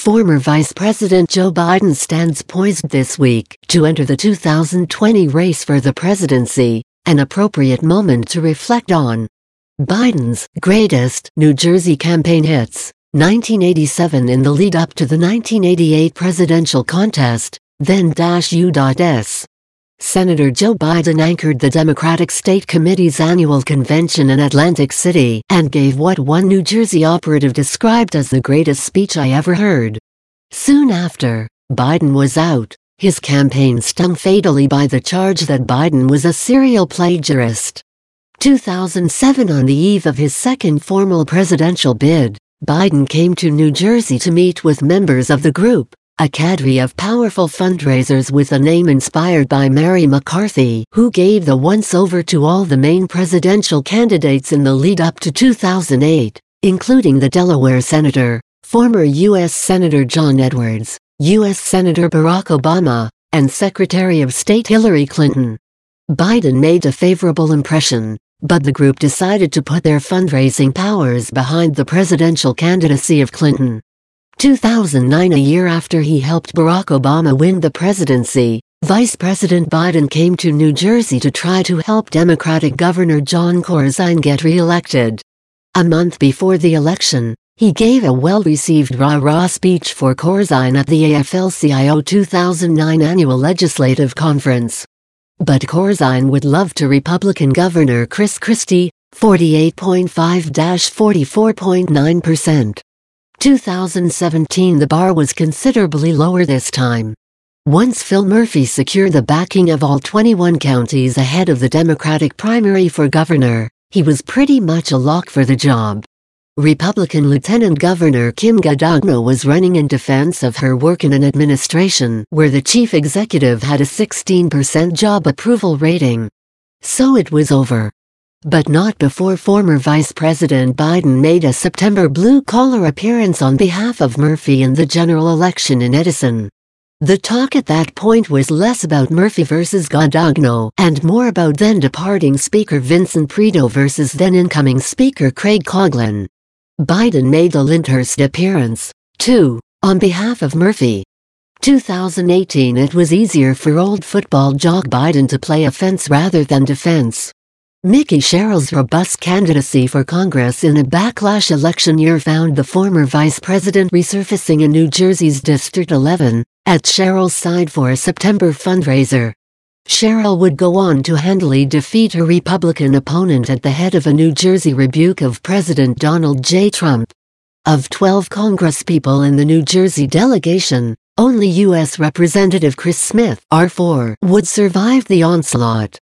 Former Vice President Joe Biden stands poised this week to enter the 2020 race for the presidency, an appropriate moment to reflect on Biden's greatest New Jersey campaign hits, 1987 in the lead-up to the 1988 presidential contest, then-U.S. Senator Joe Biden anchored the Democratic State Committee's annual convention in Atlantic City and gave what one New Jersey operative described as the greatest speech I ever heard. Soon after, Biden was out, his campaign stung fatally by the charge that Biden was a serial plagiarist. 2007 On the eve of his second formal presidential bid, Biden came to New Jersey to meet with members of the group, a cadre of powerful fundraisers with a name inspired by Mary McCarthy, who gave the once-over to all the main presidential candidates in the lead-up to 2008, including the Delaware Senator, former U.S. Senator John Edwards, U.S. Senator Barack Obama, and Secretary of State Hillary Clinton. Biden made a favorable impression, but the group decided to put their fundraising powers behind the presidential candidacy of Clinton. 2009 A year after he helped Barack Obama win the presidency, Vice President Biden came to New Jersey to try to help Democratic Governor Jon Corzine get re-elected. A month before the election, he gave a well-received rah-rah speech for Corzine at the AFL-CIO 2009 annual legislative conference. But Corzine would love to Republican Governor Chris Christie, 48.5–44.9%. 2017 The bar was considerably lower this time. Once Phil Murphy secured the backing of all 21 counties ahead of the Democratic primary for governor, he was pretty much a lock for the job. Republican Lieutenant Governor Kim Guadagno was running in defense of her work in an administration where the chief executive had a 16% job approval rating. So it was over. But not before former Vice President Biden made a September blue-collar appearance on behalf of Murphy in the general election in Edison. The talk at that point was less about Murphy versus Guadagno and more about then-departing Speaker Vincent Preto versus then-incoming Speaker Craig Coughlin. Biden made the Lyndhurst appearance, too, on behalf of Murphy. 2018 It was easier for old football jock Biden to play offense rather than defense. Mickey Sherrill's robust candidacy for Congress in a backlash election year found the former vice president resurfacing in New Jersey's District 11, at Sherrill's side for a September fundraiser. Sherrill would go on to handily defeat her Republican opponent at the head of a New Jersey rebuke of President Donald J. Trump. Of 12 congresspeople in the New Jersey delegation, only U.S. Representative Chris Smith, R4, would survive the onslaught.